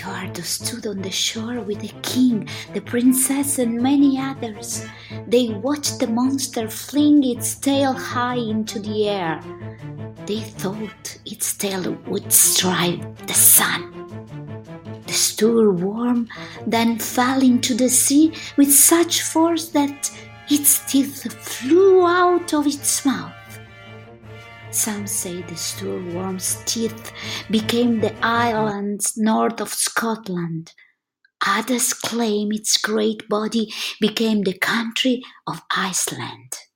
Eduardo stood on the shore with the king, the princess, and many others. They watched the monster fling its tail high into the air. They thought its tail would strike the sun. The stoor worm then fell into the sea with such force that its teeth flew out of its mouth. Some say the stoor worm's teeth became the islands north of Scotland. Others claim its great body became the country of Iceland.